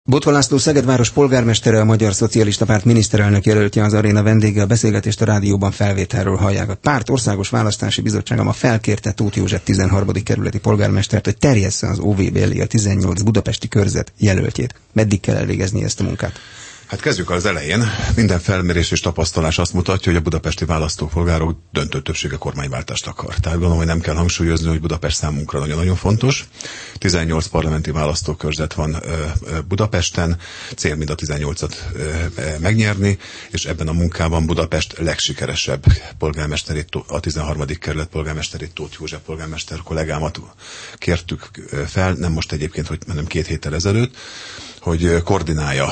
Botva László Szegedváros polgármestere, a Magyar Szocialista Párt miniszterelnök jelöltje az aréna vendége. A beszélgetést a rádióban felvételről hallják. A párt országos választási bizottsága ma felkérte Tóth József 13. kerületi polgármestert, hogy terjessze az OVB elé a 18 budapesti körzet jelöltjét. Meddig kell elvégezni ezt a munkát? Hát kezdjük az elején. Minden felmérés és tapasztalás azt mutatja, hogy a budapesti választópolgárok döntő többsége kormánywáltást akar. Tehát gondolom, hogy nem kell hangsúlyozni, hogy Budapest számunkra nagyon-nagyon fontos. 18 parlamenti választókörzet van Budapesten, cél mind a 18-at megnyerni, és ebben a munkában Budapest legsikeresebb polgármesterét, a 13. kerület polgármesterét, Tóth József polgármester kollégámat kértük fel, nem most egyébként, hanem 2 héttel ezelőtt, hogy koordinálja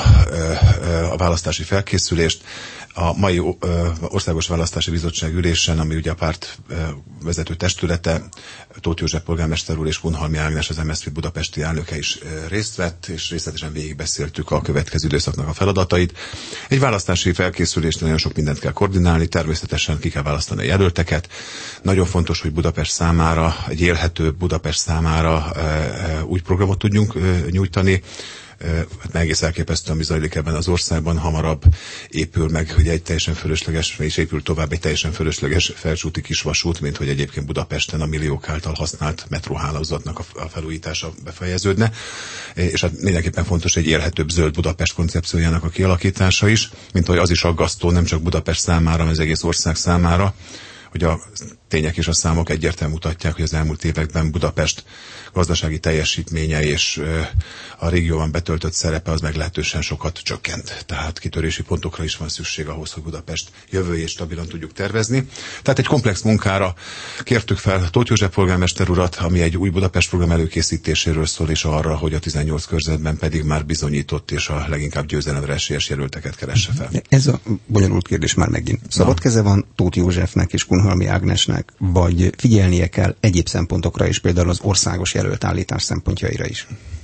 a választási felkészülést. A mai Országos Választási Bizottság ülésen, ami ugye a párt vezető testülete, Tóth József polgármester úr és Kunhalmi Ágnes, az MSZP budapesti elnöke is részt vett, és részletesen végigbeszéltük a következő időszaknak a feladatait. Egy választási felkészülésnél nagyon sok mindent kell koordinálni, természetesen ki kell választani a jelölteket. Nagyon fontos, hogy Budapest számára, egy élhető Budapest számára úgy programot tudjunk nyújtani, hát egész elképesztően mi zajlik ebben az országban, hamarabb épül meg ugye egy teljesen fölösleges, és épül tovább egy teljesen fölösleges Felcsúti kisvasút, mint hogy egyébként Budapesten a milliók által használt metróhálózatnak a felújítása befejeződne. És hát mindenképpen fontos egy élhetőbb zöld Budapest koncepciójának a kialakítása is, mint hogy az is aggasztó nem csak Budapest számára, hanem az egész ország számára, hogy a tények és a számok egyértelműen mutatják, hogy az elmúlt években Budapest gazdasági teljesítménye és a régióban betöltött szerepe az meglehetősen sokat csökkent. Tehát kitörési pontokra is van szükség ahhoz, hogy Budapest jövőjét stabilan tudjuk tervezni. Tehát egy komplex munkára kértük fel Tóth József polgármester urat, ami egy új Budapest program előkészítéséről szól, és arra, hogy a 18 körzetben pedig már bizonyított és a leginkább győzelemre esélyes jelölteket keresse fel. Ez a bonyolult kérdés már megint. Szabad keze van Tóth Józsefnek és Kunhalmi Ágnesnek, vagy figyelnie kell egyéb szempontokra is, például az országos jelölt állítás szempontjaira is?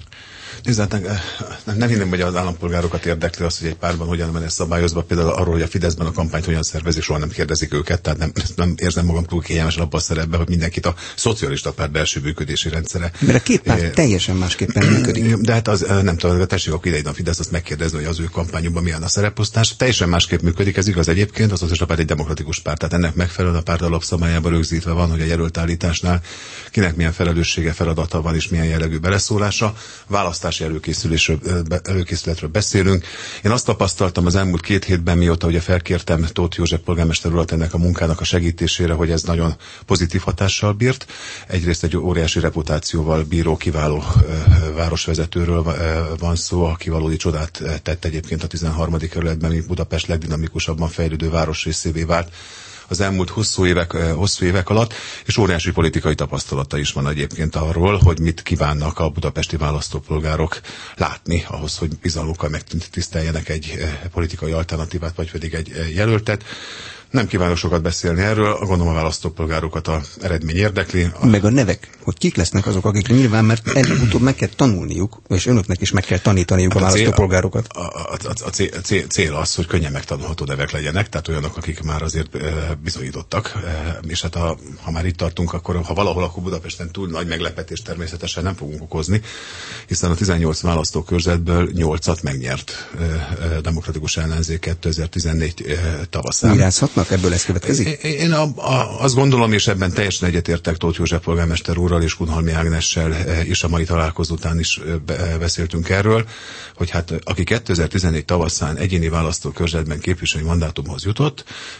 Nem hinném, hogy az állampolgárokat érdekli az, hogy egy párban hogyan van ez szabályozva. Például arról, hogy a Fideszben a kampányt hogyan szervezik, soha nem kérdezik őket, tehát nem érzem magam túl kényelmesen abban a szerepben, hogy mindenkit a szocialista párt belső működési rendszere. Mert a két párt teljesen másképpen működik. De hát az nem tudom, tessék akkor idején a Fidesz azt megkérdezni, hogy az ő kampányukban milyen a szereposztás. Teljesen másképp működik, ez igaz egyébként, az szocialista párt egy demokratikus párt, tehát ennek megfelelően a párt alapszabályában rögzítve van, hogy a jelöltállításnál kinek milyen felelőssége, feladata van és milyen jellegű beleszólása. Választási előkészületről beszélünk. Én azt tapasztaltam az elmúlt 2 hétben, mióta ugye felkértem Tóth József polgármester urat ennek a munkának a segítésére, hogy ez nagyon pozitív hatással bírt. Egyrészt egy óriási reputációval bíró, kiváló városvezetőről van szó, aki valódi csodát tett egyébként a 13. kerületben, mint Budapest legdinamikusabban fejlődő városrészévé vált az elmúlt hosszú évek alatt, és óriási politikai tapasztalata is van egyébként arról, hogy mit kívánnak a budapesti választópolgárok látni ahhoz, hogy bizalmukkal megtiszteljenek egy politikai alternatívát, vagy pedig egy jelöltet. Nem kívánok sokat beszélni erről, gondolom a választópolgárokat az eredmény érdekli. Meg a nevek, hogy kik lesznek azok, akik nyilván, mert előbb-utóbb meg kell tanulniuk, és önöknek is meg kell tanítaniuk a választópolgárokat. A cél az, hogy könnyen megtanulható nevek legyenek, tehát olyanok, akik már azért bizonyítottak. És hát ha már itt tartunk, akkor ha valahol, akkor Budapesten túl nagy meglepetést természetesen nem fogunk okozni, hiszen a 18 választókörzetből 8-at megnyert demokratikus ellenzék 2014 tavaszán. Mirázhatnak? Ebből ez következik? Én azt gondolom, és ebben teljesen egyetértek Tóth József polgármester úrral és Kunhalmi Ágnessel is a mai találkozó után is beszéltünk erről, hogy hát aki 2014 tavaszán egyéni választókörzetben képviselői mandátumhoz jutott,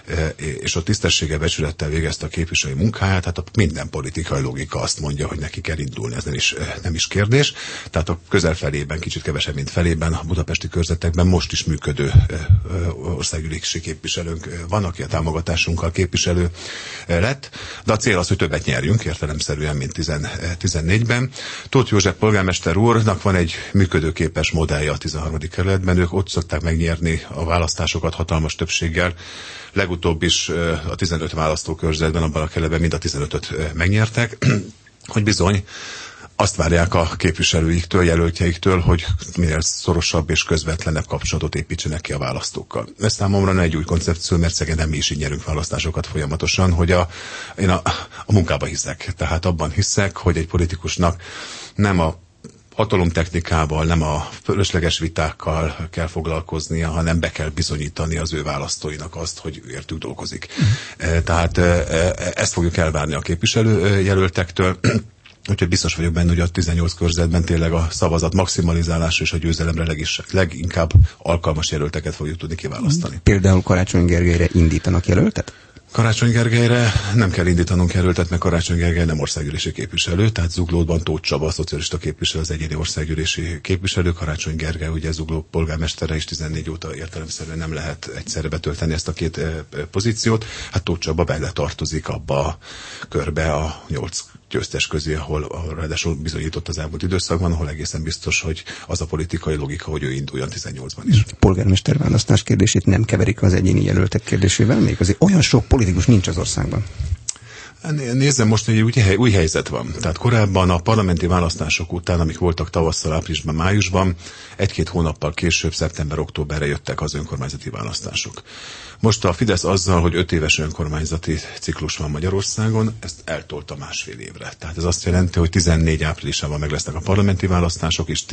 és ott tisztességgel, becsülettel végezte a képviselői munkáját, hát a minden politikai logika azt mondja, hogy neki kell indulni, ez nem is kérdés. Tehát a közel felében, kicsit kevesebb, mint felében a budapesti körzetekben most is működő országgyűlési képviselőnk van, aki a támogatásunkkal képviselő lett, de a cél az, hogy többet nyerjünk, értelemszerűen, mint 14-ben. Tóth József polgármester úrnak van egy működőképes modellje a 13. kerületben, ők ott szokták megnyerni a választásokat hatalmas többséggel. Legutóbb is a 15 választókörzetben, abban a kerületben mind a 15-öt megnyertek, hogy bizony azt várják a képviselőiktől, jelöltjeiktől, hogy minél szorosabb és közvetlenebb kapcsolatot építsenek ki a választókkal. Ez számomra nem egy új koncepció, mert Szegeden mi is így nyerünk választásokat folyamatosan, hogy én a munkába hiszek. Tehát abban hiszek, hogy egy politikusnak nem a hatalomtechnikával, nem a fölösleges vitákkal kell foglalkoznia, hanem be kell bizonyítani az ő választóinak azt, hogy értük dolgozik. Tehát ezt fogjuk elvárni a képviselőjelöltektől. Úgyhogy biztos vagyok benne, hogy a 18 körzetben tényleg a szavazat maximalizálása és a győzelemre leginkább alkalmas jelölteket fogjuk tudni kiválasztani. Például Karácsony Gergelyre indítanak jelöltet? Karácsony Gergelyre nem kell indítanunk jelöltet, mert Karácsony Gergely nem országgyűlési képviselő, tehát Zuglóban Tóth Csaba, a szocialista képviselő, az egyéni országgyűlési képviselő. Karácsony Gergely ugye Zugló polgármestere, és 14 óta értelemszerűen nem lehet egyszerre betölteni ezt a két pozíciót. Hát Tóth Csaba bele tartozik abba a körbe a 8 győztes közé, ahol ráadásul bizonyított az elmúlt időszakban, ahol egészen biztos, hogy az a politikai logika, hogy ő induljon 18-ban is. Polgármester választás kérdését nem keverik az egyéni jelöltek kérdésével, még azért olyan sok politikus nincs az országban. Nézzem, most egy új helyzet van. Tehát korábban a parlamenti választások után, amik voltak tavasszal, áprilisban, májusban, 1-2 hónappal később, szeptember-októberre jöttek az önkormányzati választások. Most a Fidesz azzal, hogy 5 éves önkormányzati ciklus van Magyarországon, ezt eltolta másfél évre. Tehát ez azt jelenti, hogy 14 áprilisában meg lesznek a parlamenti választások, és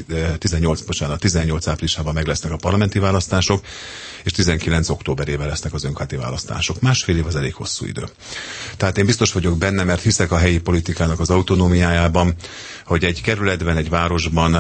18 áprilisában meg lesznek a parlamenti választások, és 19 októberében lesznek az önkormányzati választások. Másfél év az elég hosszú idő. Tehát én biztos vagyok benne, mert hiszek a helyi politikának az autonómiájában, hogy egy kerületben, egy városban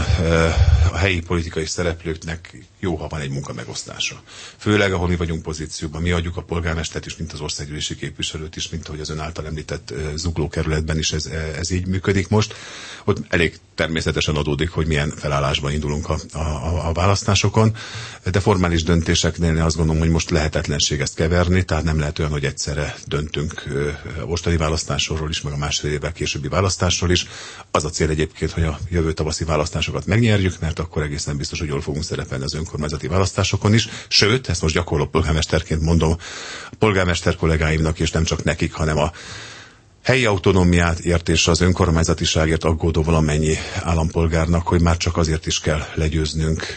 a helyi politikai szereplőknek jó, ha van egy munkamegosztása. Főleg, ahol mi vagyunk pozícióban. Mi adjuk a polgármestert is, mint az országgyűlési képviselőt is, mint ahogy az ön által említett Zugló kerületben is ez így működik most. Ott elég természetesen adódik, hogy milyen felállásban indulunk a választásokon, de formális döntéseknél azt gondolom, hogy most lehetetlenség ezt keverni, tehát nem lehet olyan, hogy egyszerre döntünk a mostani választásról is, meg a másfél évvel későbbi választásról is. Az a cél egyébként, hogy a jövő tavaszi választásokat megnyerjük, mert akkor egészen biztos, hogy jól fogunk szerepelni az önkormányzati választásokon is. Sőt, ezt most gyakorló polgármesterként mondom a polgármester kollégáimnak, és nem csak nekik, hanem a helyi autonómiát ért és az önkormányzatiságért aggódó valamennyi állampolgárnak, hogy már csak azért is kell legyőznünk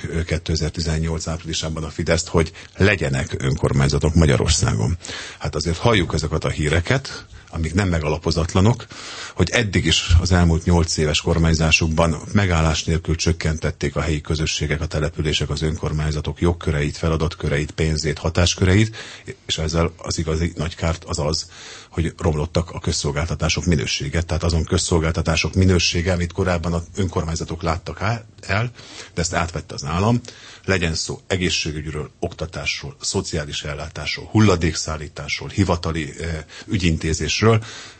2018 áprilisában a Fideszt, hogy legyenek önkormányzatok Magyarországon. Hát azért halljuk ezeket a híreket, amik nem megalapozatlanok, hogy eddig is az elmúlt 8 éves kormányzásukban megállás nélkül csökkentették a helyi közösségek, a települések, az önkormányzatok jogköreit, feladatköreit, pénzét, hatásköreit, és ezzel az igazi nagy kárt az, hogy romlottak a közszolgáltatások minősége. Tehát azon közszolgáltatások minősége, amit korábban az önkormányzatok láttak el, de ezt átvette az állam, legyen szó egészségügyről, oktatásról, szociális ellátásról, hulladékszállításról, hivatali ügyintézésről,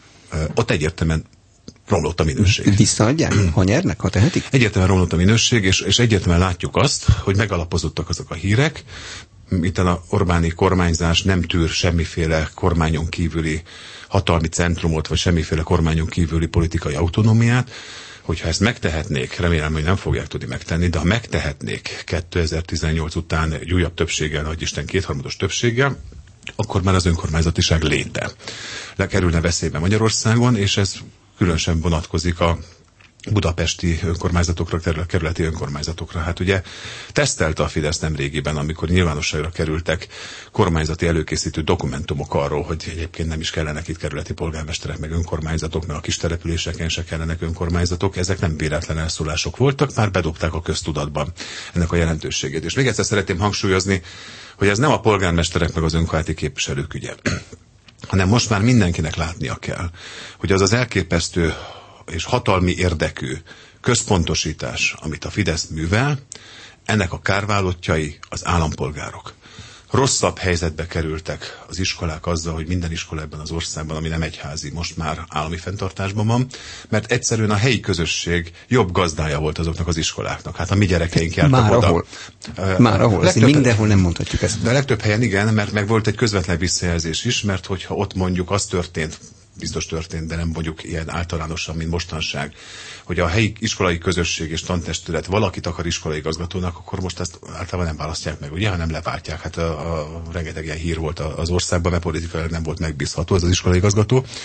ott egyértelműen romlott a minőség. Visszaadják? Ha nyernek, ha tehetik? Egyértelműen romlott a minőség, és egyértelműen látjuk azt, hogy megalapozottak azok a hírek, itt a Orbáni kormányzás nem tűr semmiféle kormányon kívüli hatalmi centrumot, vagy semmiféle kormányon kívüli politikai autonómiát, hogyha ezt megtehetnék, remélem, hogy nem fogják tudni megtenni, de ha megtehetnék 2018 után egy újabb többséggel, nagy Isten 2/3 többséggel, akkor már az önkormányzatiság léte lekerülne veszélybe Magyarországon, és ez különösen vonatkozik a budapesti önkormányzatokra, kerületi önkormányzatokra. Hát ugye tesztelte a Fidesz nemrégiben, amikor nyilvánosságra kerültek kormányzati előkészítő dokumentumok arról, hogy egyébként nem is kellenek itt kerületi polgármesterek, meg önkormányzatok, meg a kis településeken se kellenek önkormányzatok. Ezek nem véletlen elszólások voltak, már bedobták a köztudatban ennek a jelentőségét. És még egyszer szeretném hangsúlyozni, hogy ez nem a polgármesterek meg az önkormányzati képviselők ügye, hanem most már mindenkinek látnia kell, hogy az az elképesztő és hatalmi érdekű központosítás, amit a Fidesz művel, ennek a kárvallottjai az állampolgárok. Rosszabb helyzetbe kerültek az iskolák azzal, hogy minden iskola ebben az országban, ami nem egyházi, most már állami fenntartásban van, mert egyszerűen a helyi közösség jobb gazdája volt azoknak az iskoláknak. Hát a mi gyerekeink jártak oda. Már ahol. Mindenhol nem mondhatjuk ezt. De a legtöbb helyen igen, mert meg volt egy közvetlen visszajelzés is, mert hogyha ott mondjuk az történt, biztos történt, de nem mondjuk ilyen általánosan, mint mostanság, hogy a helyi iskolai közösség és tantestület valakit akar iskolai igazgatónak, akkor most ezt általában nem választják meg, ugye, hanem leváltják. Hát rengeteg ilyen hír volt az országban, mert politikailag nem volt megbízható ez az iskolai igazgató.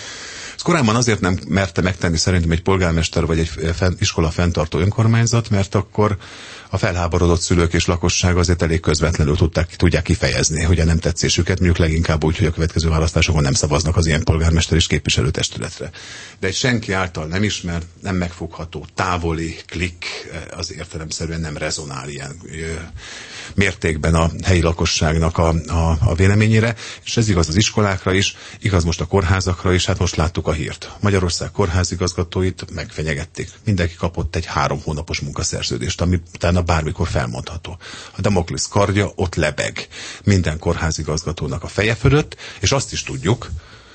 Ezt korábban azért nem merte megtenni szerintem egy polgármester vagy egy iskola fenntartó önkormányzat, mert akkor a felháborodott szülők és lakosság azért elég közvetlenül tudják kifejezni, hogy a nem tetszésüket, mondjuk leginkább úgy, hogy a következő választásokon nem szavaznak az ilyen polgármester és képviselőtestületre. De egy senki által nem ismert, nem megfogható, távoli klik az értelemszerűen nem rezonál ilyen mértékben a helyi lakosságnak a véleményére, és ez igaz az iskolákra is, igaz most a kórházakra is, hát most láttuk a hírt. Magyarország kórházigazgatóit megfenyegették. Mindenki kapott egy 3 hónapos munkaszerződést, ami utána bármikor felmondható. A Damoklész kardja ott lebeg minden kórházigazgatónak a feje fölött, és azt is tudjuk,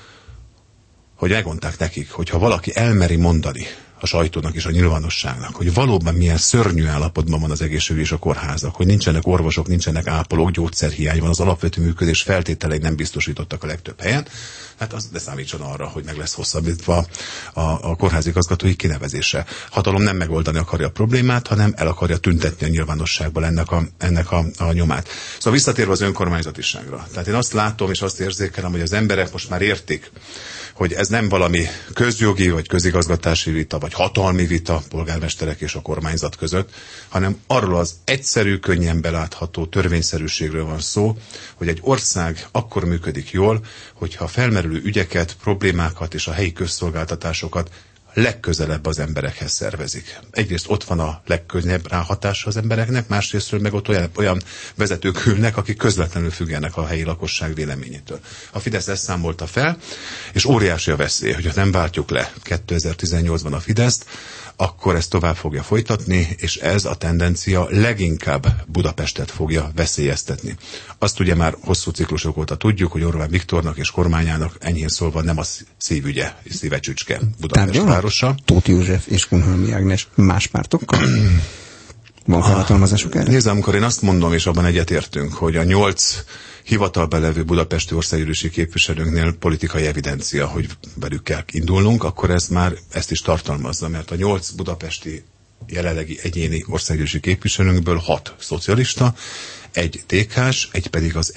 hogy megmondták nekik, hogy ha valaki elmeri mondani a sajtónak és a nyilvánosságnak, hogy valóban milyen szörnyű állapotban van az egészségügy és a kórházak, hogy nincsenek orvosok, nincsenek ápolók, gyógyszerhiány van, az alapvető működés feltételei nem biztosítottak a legtöbb helyen, hát az ne számítson arra, hogy meg lesz hosszabbítva a kórházigazgatói kinevezése. Hatalom nem megoldani akarja a problémát, hanem el akarja tüntetni a nyilvánosságban ennek a nyomát. Szóval visszatérve az önkormányzatiságra. Tehát én azt látom és azt érzékelem, hogy az emberek most már értik, hogy ez nem valami közjogi vagy közigazgatási vita, vagy hatalmi vita polgármesterek és a kormányzat között, hanem arról az egyszerű, könnyen belátható törvényszerűségről van szó, hogy egy ország akkor működik jól, hogyha a felmerülő ügyeket, problémákat és a helyi közszolgáltatásokat legközelebb az emberekhez szervezik. Egyrészt ott van a legkönnyebb ráhatása az embereknek, másrésztről meg ott olyan vezetők ülnek, akik közvetlenül függenek a helyi lakosság véleményétől. A Fidesz ezt számolta fel, és óriási a veszély, hogyha nem váltjuk le 2018-ban a Fideszt, akkor ezt tovább fogja folytatni, és ez a tendencia leginkább Budapestet fogja veszélyeztetni. Azt ugye már hosszú ciklusok óta tudjuk, hogy Orbán Viktornak és kormányának enyhén szólva nem a szívügye, szívecsücske Budapest városa. Tóth József és Kunhalmi Ágnes más pártokkal? Van felhatalmazásuk erre? Nézd, amikor én azt mondom, és abban egyetértünk, hogy a 8 hivatalban levő budapesti országgyűlési képviselőnknél politikai evidencia, hogy velük kell indulnunk, akkor ez már ezt is tartalmazza, mert a 8 budapesti jelenlegi egyéni országgyűlési képviselőnkből 6 szocialista, 1 DK-s, 1 pedig az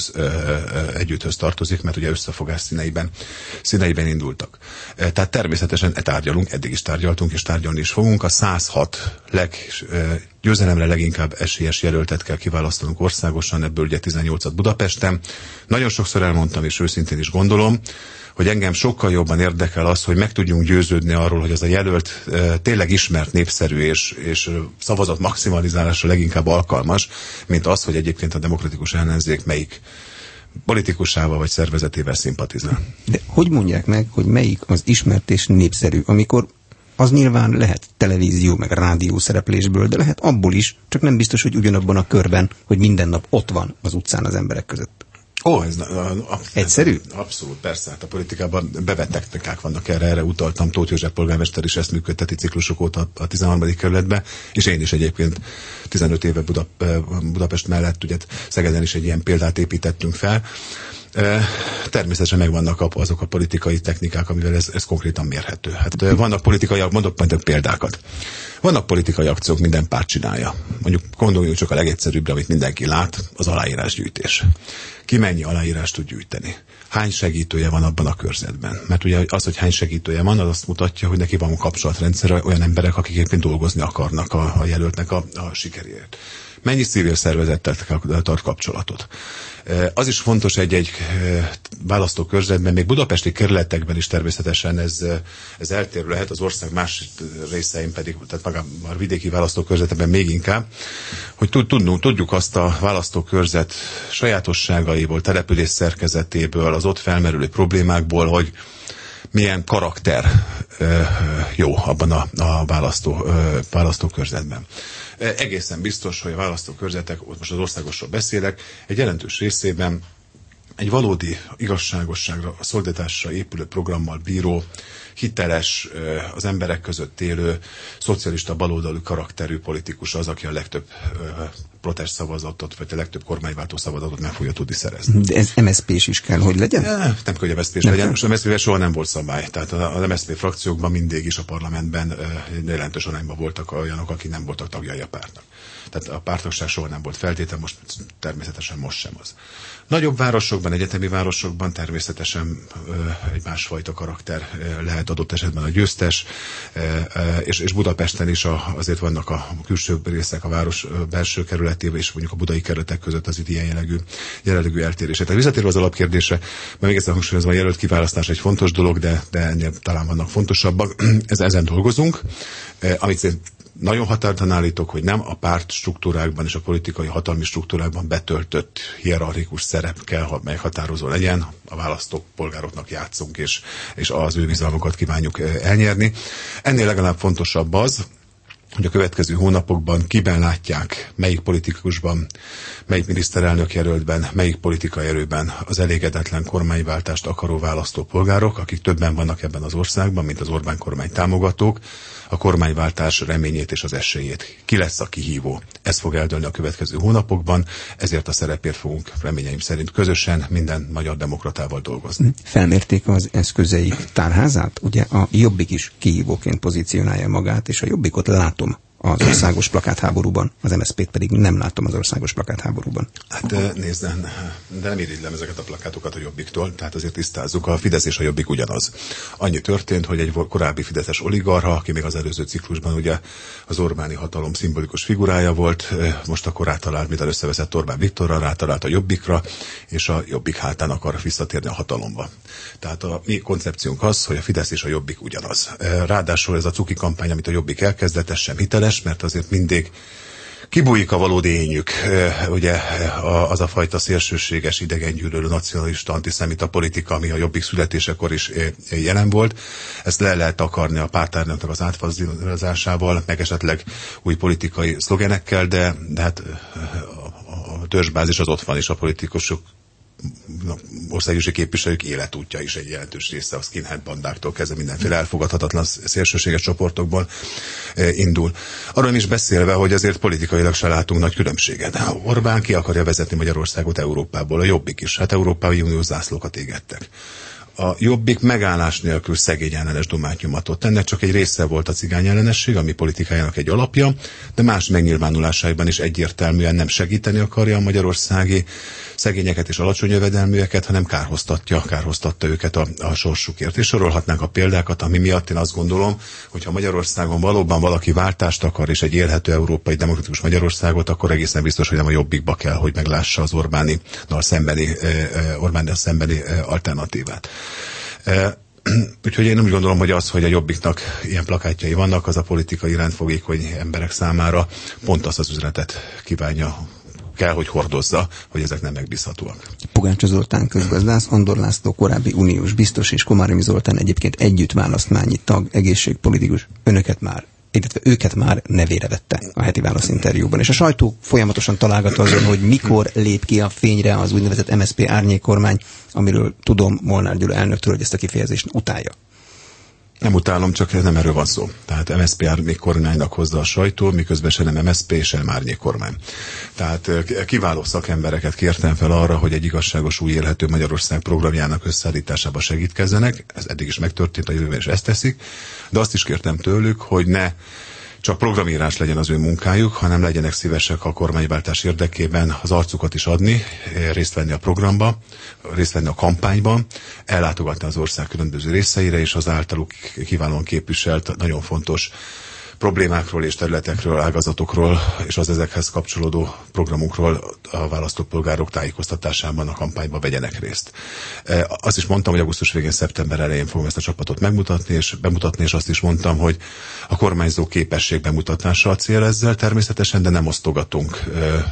együtthöz tartozik, mert ugye összefogás színeiben indultak. Tehát természetesen tárgyalunk, eddig is tárgyaltunk, és tárgyalni is fogunk. A 106 győzelemre leginkább esélyes jelöltet kell kiválasztanunk országosan, ebből ugye 18-at Budapesten. Nagyon sokszor elmondtam, és őszintén is gondolom, hogy engem sokkal jobban érdekel az, hogy meg tudjunk győződni arról, hogy ez a jelölt tényleg ismert, népszerű és szavazat maximalizálásra leginkább alkalmas, mint az, hogy egyébként a demokratikus ellenzék melyik politikusával vagy szervezetével szimpatizál. De hogy mondják meg, hogy melyik az ismert és népszerű, amikor az nyilván lehet televízió meg rádió szereplésből, de lehet abból is, csak nem biztos, hogy ugyanabban a körben, hogy minden nap ott van az utcán az emberek között. Egyszerű? Abszolút, persze. Hát a politikában bevett technikák vannak erre utaltam. Tóth József polgármester is ezt működteti ciklusok óta a 13. kerületben, és én is egyébként 15 éve Budapest mellett, ugye Szegeden is egy ilyen példát építettünk fel. Természetesen megvannak azok a politikai technikák, amivel ez konkrétan mérhető. Hát vannak mondok majd példákat. Vannak politikai akciók, minden párt csinálja. Mondjuk gondoljunk csak a legegyszerűbbre, amit mindenki lát, az aláírásgyűjtés. Ki mennyi aláírást tud gyűjteni? Hány segítője van abban a körzetben? Mert ugye az, hogy hány segítője van, az azt mutatja, hogy neki van kapcsolatrendszer olyan emberek, akik éppen dolgozni akarnak a jelöltnek a sikeréért. Mennyi civil szervezettel tart kapcsolatot? Az is fontos egy választókörzetben, még budapesti kerületekben is természetesen ez eltérő lehet, az ország más részein pedig, tehát maga a vidéki választókörzetekben még inkább, hogy tudjuk azt a választókörzet sajátosságaiból, település szerkezetéből, az ott felmerülő problémákból, hogy milyen karakter jó abban a választókörzetben. Egészen biztos, hogy a választókörzetek, most az országosról beszélek, egy jelentős részében egy valódi igazságosságra, a szolidaritásra épülő programmal bíró, hiteles, az emberek között élő, szocialista baloldalú karakterű politikus az, aki a legtöbb protest szavazatot, vagy a legtöbb kormányváltó szavazatot meg fogja tudni szerezni. De ez MSZP-s is kell, hogy legyen? Nem kell, hogy MSZP-s legyen. Most a MSZP-vel soha nem volt szabály. Tehát az MSZP frakciókban mindig is a parlamentben jelentős arányban voltak olyanok, akik nem voltak tagjai a pártnak. Tehát a pártagság soha nem volt feltétel, most természetesen most sem az. Nagyobb városokban, egyetemi városokban természetesen egy másfajta karakter lehet adott esetben a győztes, és Budapesten is azért vannak a külső részek, a város belső kerületében és mondjuk a budai kerületek között az itt ilyen jellegű eltérések. Tehát visszatérve az alapkérdésre, mert még egyszer hangsúlyozva, a jelölt kiválasztás egy fontos dolog, de ennél talán vannak fontosabbak. Ezen dolgozunk, amit nagyon határozottan állítok, hogy nem a párt struktúrákban és a politikai hatalmi struktúrákban betöltött hierarchikus szerep kell, hogy meghatározó legyen. A választópolgároknak játszunk, és az ő bizalmukat kívánjuk elnyerni. Ennél legalább fontosabb az, hogy a következő hónapokban kiben látják, melyik politikusban, melyik miniszterelnök jelöltben, melyik politikai erőben az elégedetlen kormányváltást akaró választópolgárok, akik többen vannak ebben az országban, mint az Orbán kormány támogatók, a kormányváltás reményét és az esélyét. Ki lesz a kihívó? Ez fog eldőlni a következő hónapokban, ezért a szerepért fogunk reményeim szerint közösen minden magyar demokratával dolgozni. Felmérték az eszközeik tárházát? Ugye a Jobbik is kihívóként pozícionálja magát, és a Jobbikot látom az országos plakátháborúban, az MSZP-t pedig nem látom az országos plakátháborúban. Hát nézd, de nem irigylem ezeket a plakátokat a Jobbiktól, tehát azért tisztázzuk, a Fidesz és a Jobbik ugyanaz. Annyi történt, hogy egy korábbi fideszes oligarcha, aki még az előző ciklusban ugye az Orbáni hatalom szimbolikus figurája volt, most akkor rátalált, mivel összeveszett Orbán Viktorra, rátalált a Jobbikra, és a Jobbik hátán akar visszatérni a hatalomba. Tehát a mi koncepciónk az, hogy a Fidesz és a Jobbik ugyanaz. Ráadásul ez a cuki kampány, amit a Jobbik elkezdett, ez sem hiteles, mert azért mindig kibújik a valódi énjük, ugye az a fajta szélsőséges, idegengyűlölő, nacionalista, antiszemita politika, ami a Jobbik születésekor is jelen volt. Ezt le lehet takarni a pártárnak az átfazilazásával, meg esetleg új politikai szlogenekkel, de hát a törzsbázis az ott van, és a politikusok országgyűlési képviselők életútja is egy jelentős része a skinhead bandáktól kezdve mindenféle elfogadhatatlan szélsőséges csoportokból indul. Arról is beszélve, hogy azért politikailag se látunk nagy különbséget. Orbán ki akarja vezetni Magyarországot Európából, a Jobbik is. Hát Európai Uniós zászlókat égettek. A Jobbik megállás nélkül szegényellenes dumátnyomatot. Ennek csak egy része volt a cigányellenesség, ami politikájának egy alapja, de más megnyilvánulásaiban is egyértelműen nem segíteni akarja a magyarországi szegényeket és alacsony jövedelműeket, hanem kárhoztatta őket a sorsukért. És sorolhatnánk a példákat, ami miatt én azt gondolom, hogyha Magyarországon valóban valaki váltást akar, és egy élhető európai demokratikus Magyarországot, akkor egészen biztos, hogy nem a Jobbikba kell, hogy meglássa az Orbánnal szembeni alternatívát. Úgyhogy én úgy gondolom, hogy az, hogy a Jobbiknak ilyen plakátjai vannak, az a politikai rendfogékony emberek számára pont azt az üzenetet kell, hogy hordozza, hogy ezek nem megbízhatóak. Pogácsa Zoltán közgazdász, Andor László korábbi uniós biztos, és Komáromi Zoltán egyébként együttválasztmányi tag, egészségpolitikus. Őket már nevére vette a heti válaszinterjúban. És a sajtó folyamatosan találgat azon, hogy mikor lép ki a fényre az úgynevezett MSZP árnyékkormány, amiről tudom Molnár Gyula elnöktől, hogy ezt a kifejezést utálja. Nem utálom, csak nem erről van szó. Tehát MSZP árnyékkormánynak hozza a sajtó, miközben se nem MSZP, se nem árnyékkormány. Tehát kiváló szakembereket kértem fel arra, hogy egy igazságos új élhető Magyarország programjának összeállításába segítkezzenek. Ez eddig is megtörtént, a jövőben is ezt teszik. De azt is kértem tőlük, hogy ne csak programírás legyen az ő munkájuk, hanem legyenek szívesek a kormányváltás érdekében az arcukat is adni, részt venni a programba, részt venni a kampányban, ellátogatni az ország különböző részeire, és az általuk kiválóan képviselt nagyon fontos problémákról és területekről, ágazatokról, és az ezekhez kapcsolódó programokról a választópolgárok tájékoztatásában a kampányban vegyenek részt. Azt is mondtam, hogy augusztus végén, szeptember elején fogom ezt a csapatot bemutatni, és azt is mondtam, hogy a kormányzó képesség bemutatása a cél ezzel természetesen, de nem osztogatunk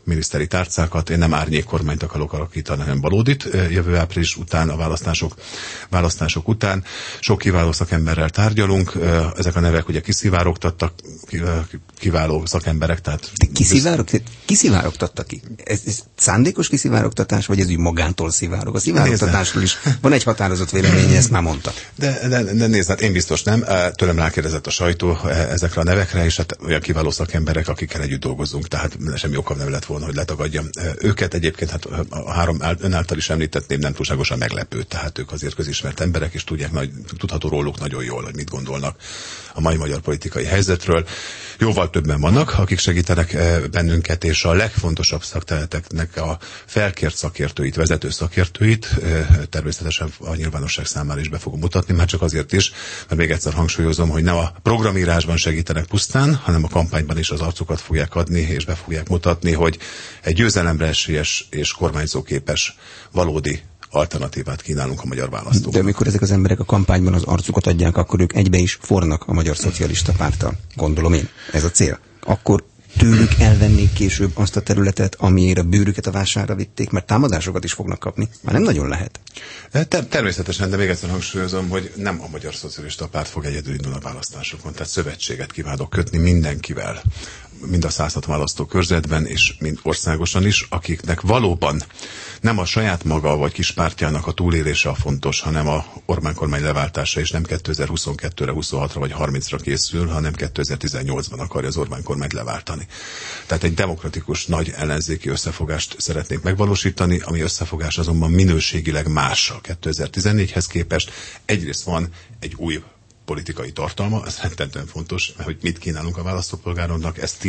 miniszteri tárcákat. Én nem árnyék kormányt akarok alakítani, hanem valódit. Jövő április után, a választások után sok kiváló szakemberrel tárgyalunk. Ezek a nevek ugye kiszivárogtattak, kiváló szakemberek. Tehát kiszivárogtattak ki? Ez szándékos kiszivárogtatás, vagy ez úgy magántól szivárog? A szivárogtatásról is van egy határozott véleménye, ezt már mondta. De nézd, hát én biztos nem. Tőlem rákérdezett a sajtó ezekre a nevekre, és hát olyan kiváló szakemberek, akikkel együtt dolgozunk, tehát semmi okam nem lett volna, hogy letagadjam őket. Egyébként hát a három ön által is említett név nem túlságosan meglepő, tehát ők azért közismert emberek, és tudható róluk nagyon jól, hogy mit gondolnak a mai magyar politikai helyzetről. Jóval többen vannak, akik segítenek bennünket, és a legfontosabb szakterületeknek a felkért szakértőit, vezető szakértőit természetesen a nyilvánosság számára is be fogom mutatni, már csak azért is, mert még egyszer hangsúlyozom, hogy nem a programírásban segítenek pusztán, hanem a kampányban is az arcukat fogják adni, és be fogják mutatni, hogy egy győzelemre esélyes és kormányzóképes valódi alternatívát kínálunk a magyar választóknak. De amikor ezek az emberek a kampányban az arcukat adják, akkor ők egybe is fornak a Magyar Szocialista Párttal. Gondolom én. Ez a cél. Akkor tőlük elvennék később azt a területet, amiért a bőrüket a vásárra vitték, mert támadásokat is fognak kapni. Már nem nagyon lehet. Természetesen, de még egyszer hangsúlyozom, hogy nem a Magyar Szocialista Párt fog egyedül indulni a választásokon, tehát szövetséget kívánok kötni mindenkivel, mind a 106 választókörzetben, és mind országosan is, akiknek valóban nem a saját maga vagy kis pártjának a túlélése a fontos, hanem a Orbán kormány leváltása, és nem 2022-re, 26-ra vagy 30-ra készül, hanem 2018-ban akarja az Orbán kormányt leváltani. Tehát egy demokratikus nagy ellenzéki összefogást szeretnék megvalósítani, ami összefogás azonban minőségileg más a 2014-hez képest. Egyrészt van egy új politikai tartalma, ez rettentően fontos, hogy mit kínálunk a választópolgároknak, ez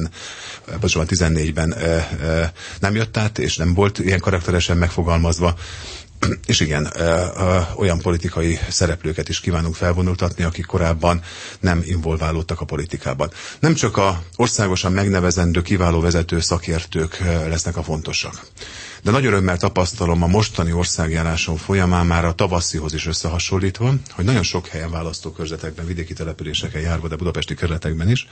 14-ben nem jött át, és nem volt ilyen karakteresen megfogalmazva. És igen, olyan politikai szereplőket is kívánunk felvonultatni, akik korábban nem involválódtak a politikában. Nem csak a országosan megnevezendő kiváló vezető szakértők lesznek a fontosak. De nagy örömmel tapasztalom a mostani országjárásom folyamán már a tavaszihoz is összehasonlítva, hogy nagyon sok helyen választókörzetekben, vidéki településeken járva, de budapesti kerületekben is,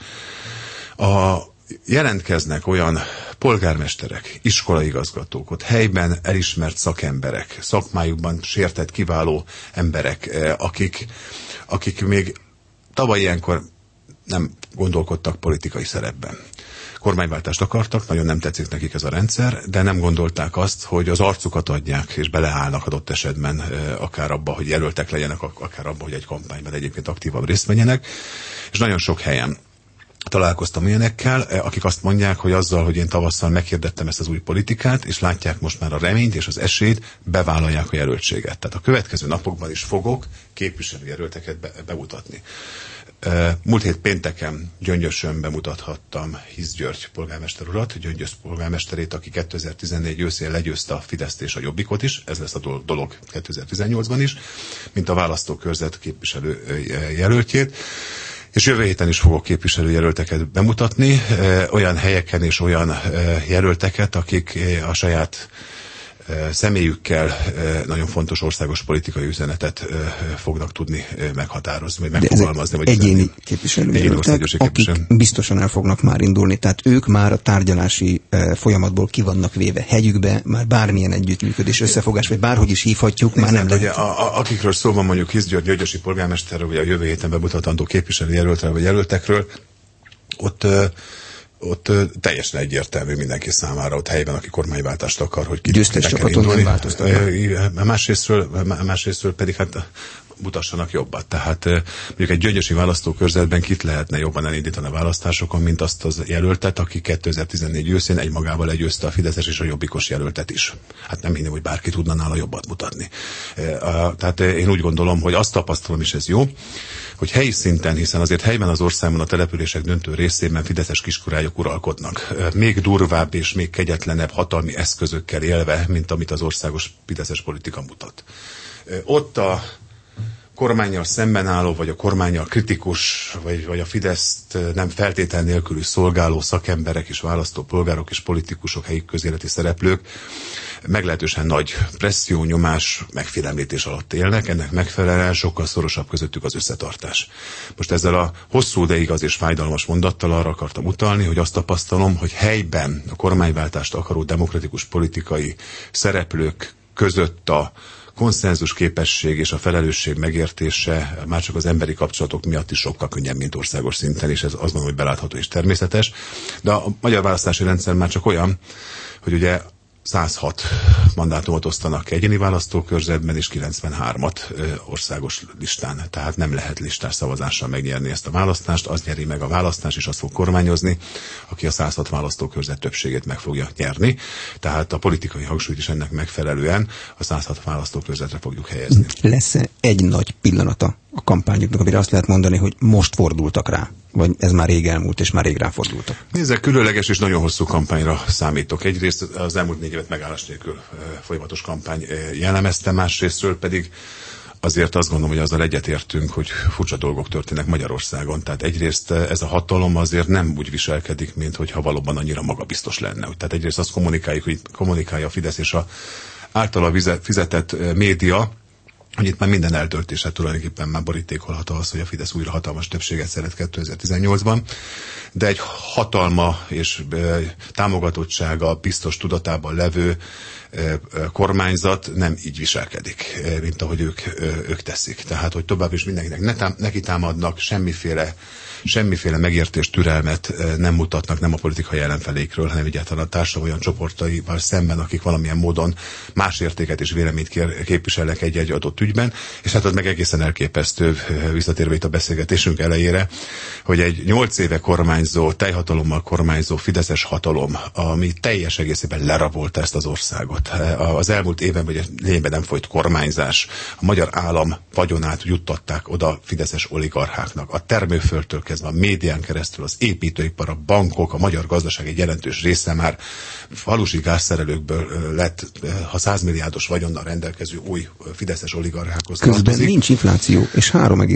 jelentkeznek olyan polgármesterek, iskolaigazgatók, ott helyben elismert szakemberek, szakmájukban sértett kiváló emberek, akik még tavaly ilyenkor nem gondolkodtak politikai szerepben. Kormányváltást akartak, nagyon nem tetszik nekik ez a rendszer, de nem gondolták azt, hogy az arcukat adják, és beleállnak adott esetben akár abba, hogy jelöltek legyenek, akár abba, hogy egy kampányban egyébként aktívabb részt vegyenek. És nagyon sok helyen találkoztam ilyenekkel, akik azt mondják, hogy azzal, hogy én tavasszal meghirdettem ezt az új politikát, és látják most már a reményt és az esélyt, bevállalják a jelöltséget. Tehát a következő napokban is fogok képviselőjelölteket bemutatni. Múlt hét pénteken Gyöngyösön bemutathattam Hisz György polgármester urat, Gyöngyös polgármesterét, aki 2014 őszén legyőzte a Fideszt és a Jobbikot is, ez lesz a dolog 2018-ban is, mint a választókörzet képviselő jelöltjét. És jövő héten is fogok képviselőjelölteket bemutatni, olyan helyeken és olyan jelölteket, akik a saját személyükkel nagyon fontos országos politikai üzenetet fognak tudni meghatározni, vagy megfogalmazni. Vagy egyéni képviselőjelöltek, akik biztosan el fognak már indulni, tehát ők már a tárgyalási folyamatból ki vannak véve hegyükbe, már bármilyen együttműködés, összefogás, vagy bárhogy is hívhatjuk, már nem lehet. Akikről szó van, mondjuk Hisz György gyöngyösi polgármesterről, vagy a jövő héten bemutatandó képviselőjelöltről, vagy jelöltekről, ott teljesen egyértelmű mindenki számára, ott helyben, aki kormányváltást akar, hogy győztes csapaton nem változtatnak. Másrésztről pedig hát mutassanak jobbat. Tehát mondjuk egy gyöngyösi választókörzetben kit lehetne jobban elindítani a választásokon, mint azt az jelöltet, aki 2014 őszén egymagával legyőzte a Fideszes és a Jobbikos jelöltet is. Hát nem hinném, hogy bárki tudna nála jobbat mutatni. Tehát én úgy gondolom, hogy azt tapasztalom, és ez jó, hogy helyi szinten, hiszen azért helyben az országban a települések döntő részében fideszes kiskurályok uralkodnak. Még durvább és még kegyetlenebb hatalmi eszközökkel élve, mint amit az országos fideszes politika mutat. Ott a kormánnyal szemben álló, vagy a kormánnyal kritikus, vagy a Fideszt nem feltétel nélkül szolgáló szakemberek és választópolgárok és politikusok, helyi közéleti szereplők meglehetősen nagy presszió, nyomás, megfélemlítés alatt élnek, ennek megfelelően sokkal szorosabb közöttük az összetartás. Most ezzel a hosszú, de igaz és fájdalmas mondattal arra akartam utalni, hogy azt tapasztalom, hogy helyben a kormányváltást akaró demokratikus politikai szereplők között a konszenzus képesség és a felelősség megértése már csak az emberi kapcsolatok miatt is sokkal könnyebb, mint országos szinten, és ez azt mondom, hogy belátható és természetes. De a magyar választási rendszer már csak olyan, hogy ugye 106 mandátumot osztanak egyéni választókörzetben, és 93-at országos listán. Tehát nem lehet listás szavazással megnyerni ezt a választást, az nyeri meg a választást, és azt fog kormányozni, aki a 106 választókörzet többségét meg fogja nyerni. Tehát a politikai hangsúlyt is ennek megfelelően a 106 választókörzetre fogjuk helyezni. Lesz egy nagy pillanata a kampányuknak, amire azt lehet mondani, hogy most fordultak rá? Vagy ez már rég elmúlt, és már rég ráfordultak? Nézzek, különleges és nagyon hosszú kampányra számítok. Egyrészt az elmúlt 4 évet megállás nélkül folyamatos kampány jellemezte, másrésztről pedig azért azt gondolom, hogy azzal egyetértünk, hogy furcsa dolgok történnek Magyarországon. Tehát egyrészt ez a hatalom azért nem úgy viselkedik, mint hogyha valóban annyira magabiztos lenne. Tehát egyrészt azt kommunikálja a Fidesz és a általa fizetett média, hogy itt már minden eltöltése tulajdonképpen már borítékolható az, hogy a Fidesz újra hatalmas többséget szeret 2018-ban, de egy hatalma és támogatottsága biztos tudatában levő kormányzat nem így viselkedik, mint ahogy ők teszik. Tehát, hogy tovább is mindenkinek neki támadnak, semmiféle megértést, türelmet nem mutatnak, nem a politikai ellenfelékről, hanem egyáltalán a társadalom olyan csoportaival szemben, akik valamilyen módon más értéket és véleményt képviselnek egy-egy adott ügyben, és hát az meg egészen elképesztő, visszatérve itt a beszélgetésünk elejére, hogy egy 8 éve kormányzó, teljhatalommal kormányzó fideszes hatalom, ami teljes egészében lerabolta ezt az országot. Az elmúlt évben, vagy lényegben nem folyt kormányzás, a magyar állam vagyonát juttatták oda fideszes oligarcháknak, a termőföldtől kezdve a médián keresztül, az építőipar, a bankok, a magyar gazdaság egy jelentős része már falusi gázszerelőkből lett, ha 100 milliárdos vagyonnal rendelkező új fideszes oligarchákhoz tartozik. Közben nincs infláció, és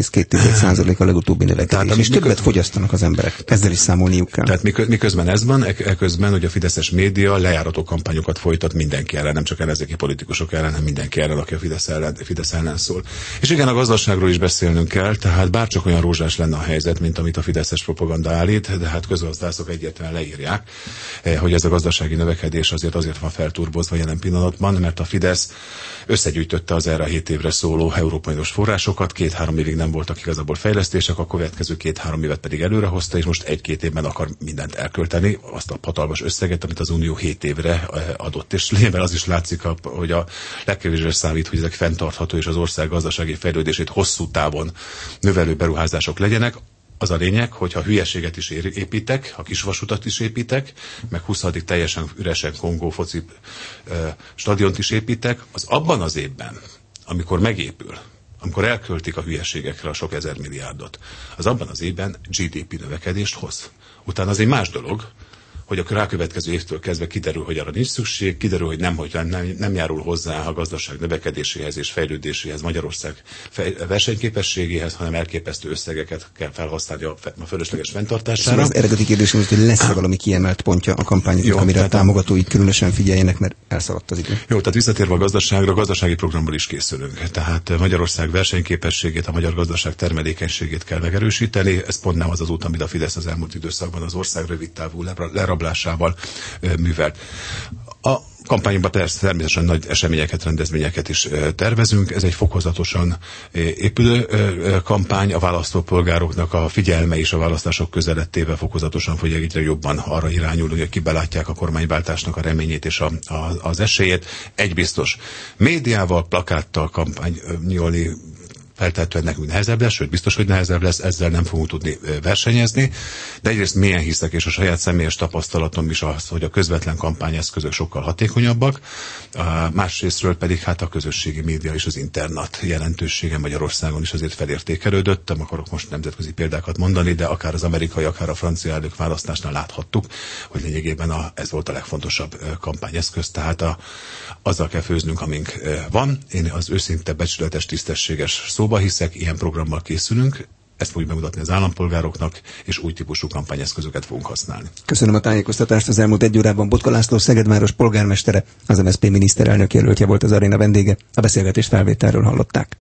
3,2% a legutóbbi növekedés, és többet fogyasztanak az emberek. Ezzel is számolniuk kell. Tehát miközben ez van, eközben, hogy a fideszes média lejárató kampányokat folytat mindenki ellen, nem csak ellenzéki politikusok ellen, hanem mindenki ellen, aki a Fidesz ellen szól. És igen, a gazdaságról is beszélnünk kell, tehát bárcsak olyan rózsás lenne a helyzet, mint amit a fideszes propaganda állít, de hát közgazdászok egyértelműen leírják, hogy ez a gazdasági növekedés azért van felturbozva jelen pillanatban, mert a Fidesz összegyűjtötte az erre 7 évre szóló európai uniós forrásokat, 2-3 évig nem voltak igazából fejlesztések, a következő 2-3 évet pedig előrehozta, és most 1-2 évben akar mindent elkölteni, azt a hatalmas összeget, amit az Unió 7 évre adott. És lényegben az is látszik, hogy a legkevésbé számít, hogy ezek fenntartható és az ország gazdasági fejlődését hosszú távon növelő beruházások legyenek. Az a lényeg, hogy ha hülyeséget is építek, ha kisvasutat is építek, meg 20. teljesen üresen Kongó foci stadiont is építek, az abban az évben, amikor megépül, amikor elköltik a hülyeségekre a sok ezer milliárdot, az abban az évben GDP növekedést hoz. Utána az egy más dolog, hogy a rákövetkező évtől kezdve kiderül, hogy arra nincs szükség, kiderül, hogy nem járul hozzá a gazdaság növekedéséhez és fejlődéséhez, Magyarország versenyképességéhez, hanem elképesztő összegeket kell felhasználni a fölösleges fenntartására. Szóval az eredeti kérdés, hogy lesz-e valami kiemelt pontja a kampányoknak, amire a támogatóik különösen figyeljenek, mert elszaladt az idő. Jó, tehát visszatérve a gazdaságra, a gazdasági programból is készülünk. Tehát Magyarország versenyképességét, a magyar gazdaság termelékenységét kell megerősíteni. Ez pont nem az az út, amit a Fidesz az elmúlt időszakban az ország rövidtávú lerablásával művelt. A kampányunkban természetesen nagy eseményeket, rendezvényeket is tervezünk. Ez egy fokozatosan épülő kampány. A választópolgároknak a figyelme és a választások közelettével fokozatosan fog egyre jobban arra irányul, hogy kibelátják a kormányváltásnak a reményét és az esélyét. Egy biztos, médiával, plakáttal kampányolni feltehetően nekünk nehezebb lesz, sőt biztos, hogy nehezebb lesz, ezzel nem fogunk tudni versenyezni, de egyrészt mélyen hiszek, és a saját személyes tapasztalatom is az, hogy a közvetlen kampányeszközök sokkal hatékonyabbak, másrésztről pedig hát a közösségi média és az internet jelentősége Magyarországon is azért felértékelődött, nem akarok most nemzetközi példákat mondani, de akár az amerikai, akár a francia elnök választásnál láthattuk, hogy lényegében ez volt a legfontosabb kampányeszköz, tehát azzal kell főznünk, amink van. Én az őszinte, becsületes, tisztességes szóban abba hiszek, ilyen programmal készülünk, ezt fogjuk megmutatni az állampolgároknak, és új típusú kampányeszközöket fogunk használni. Köszönöm a tájékoztatást. Az elmúlt 1 órában Botka László, Szegedváros polgármestere, az MSZP miniszterelnök jelöltje volt az aréna vendége. A beszélgetés felvételről hallották.